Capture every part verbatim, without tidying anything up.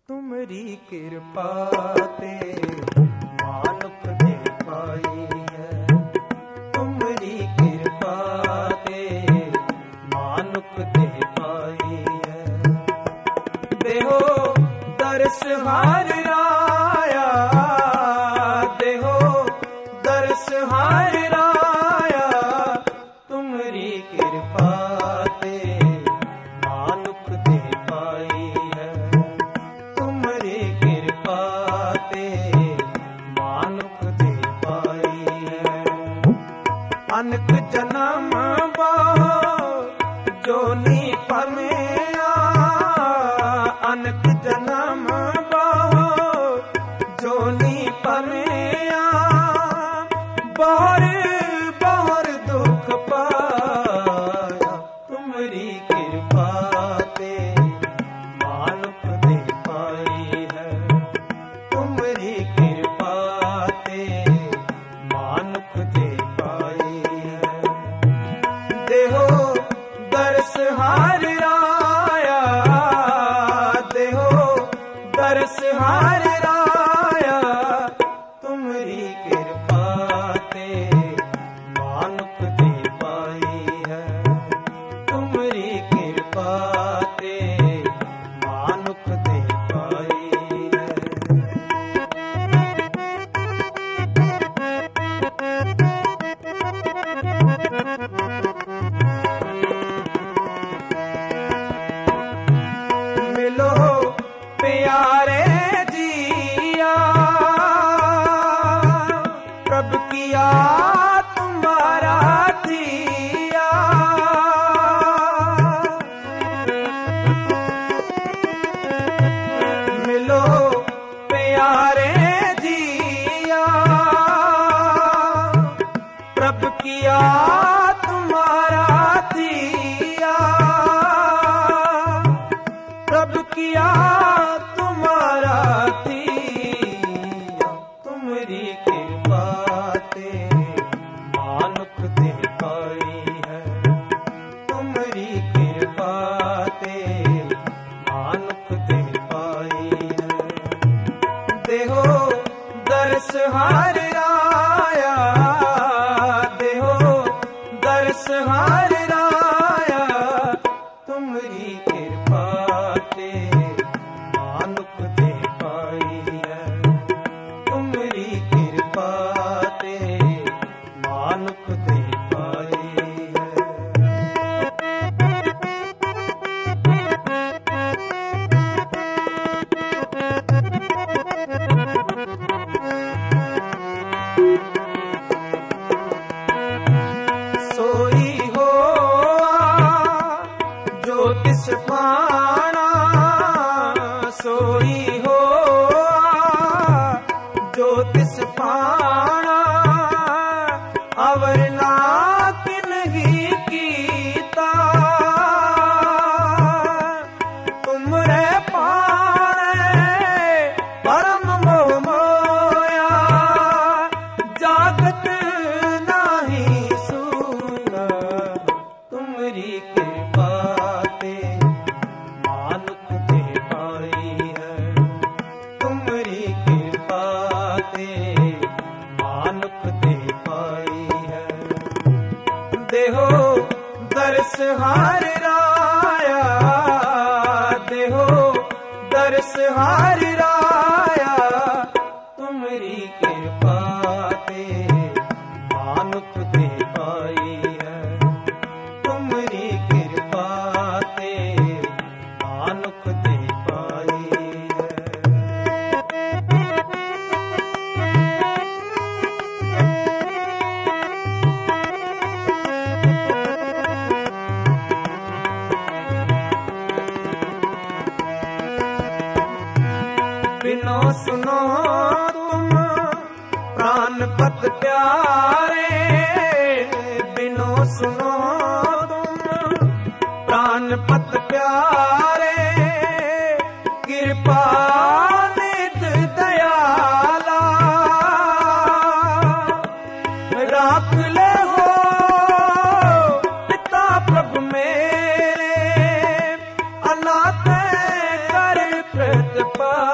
तुमरी कृपा ते मानुख दे पाई है, तुमरी कृपा ते मानुख दे पाई है। देहो दर्श हार राया, देहो दर्श हार राया, तुमरी कृपा ते मानुख दे पाई है, तुमरी कृपा ते मानुख दे पाई है। अनक जन्म बहु जोनी परमेया, अनक जन्म बहु जोनी परमेया, बहुर बहुर दुख पाया, तुमरी कृपा ते मानुख दे पाई है, तुमरी कृपा ते मानुख दे पाई है। देहो दर्श हार राया, देहो दर्श हार राया, तुमरी कृपा ते मानुख दे पाई है, तुमरी कृपा ते मानुख दे पाई है। मिलो प्यारे जिया, प्रभु किया तुम्हारा दिया, मिलो प्यारे जिया, प्रभु किया तुम्हारा दिया, प्रभु किया तुम्हारा दिया, तुमरी कृपा ते मानुख दे पाई है, तुमरी कृपा ते मानुख दे पाई है। देहो दर्श हार राया, देहो दर्श हार राया, तुमरी कृपा ते मानुख दे पाई है, तुमरी कृपा ते मानुख दे पाई है। सोई हो जो तिस पाना, सोई हो जो तिस पाना, अवर ना किन्ही कीता, तुमरे पाने परम मोह मोया, जागत नाही सूना, तुमरी कृपा ते मानुख दे पाई है, तुमरी कृपा ते मानुख दे पाई है। देहो दर्श हार राया, देहो दर्श हार राया, तुमरी कृपा ते मानुख दे पाई है, तुमरी कृपा ते मानुख दे पाई है। बिनो सुनो तुम प्राणपत प्यारे, बिनो सुनो तुम प्राणपत प्यारे, कृपा निध दयाला, राख ले हो पिता प्रभु मेरे, अनाथ कर प्रतिपा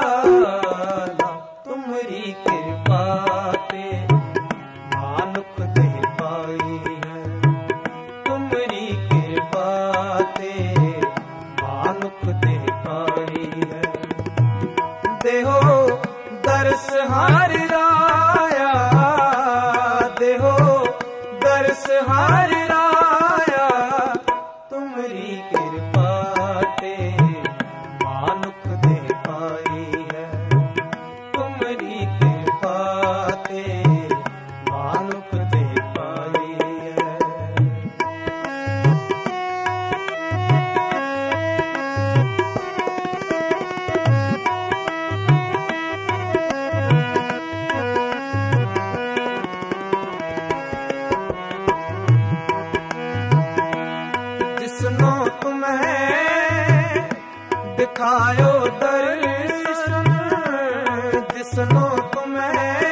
दिखायो दर्शन जिसनो तुम्हें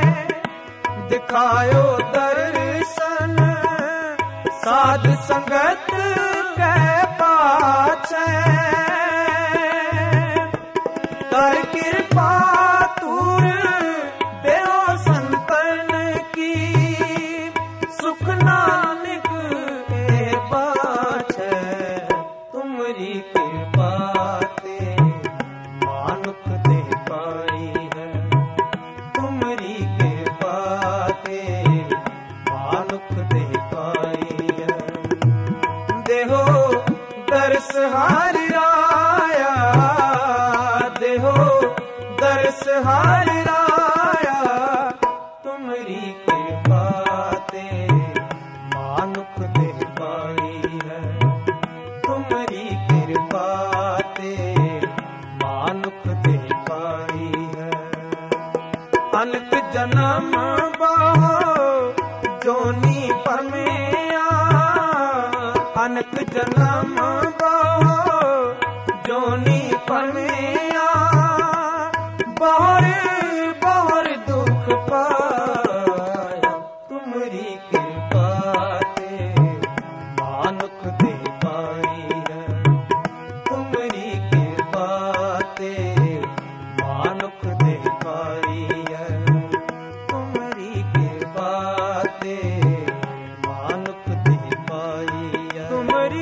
दिखायो दर्शन साध संगत के पाछे कर कृपा तूर देहो संतन की सुख नानक ए पाछे तुमरी कृपा ते मानुख दे पाई है तुमरी कृपा ते मानुख दे पाई है देहो दर्श हारि राया देहो दर्श हारि राया तुमरी कृपा ते मानुख दे पाई है तुमरी कृपा ते मानुख दे पाई है अनक जन्म बाहो जोनी परमेया अनक जन्म बाहो जोनी परमेया बाहर बाहर दुख पाया तुमरी कृपा ते मानुख दे पाई है तुमरी कृपा ते मानुख दे पाई है तुमरी कृपा ते मानुख दे पाई है तुमरी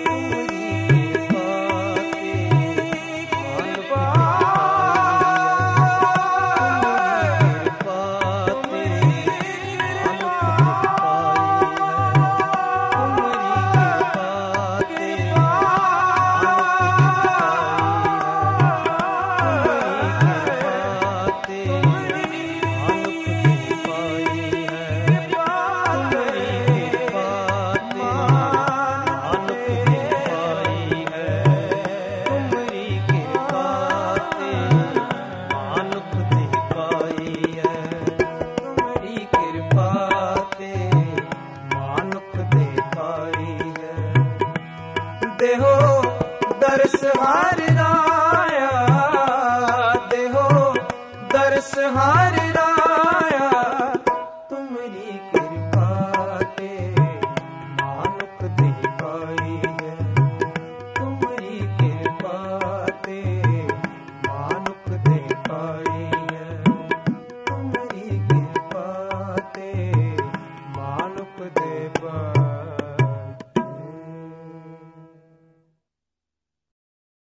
देहो दर्श हारि राया देहो दर्श हारि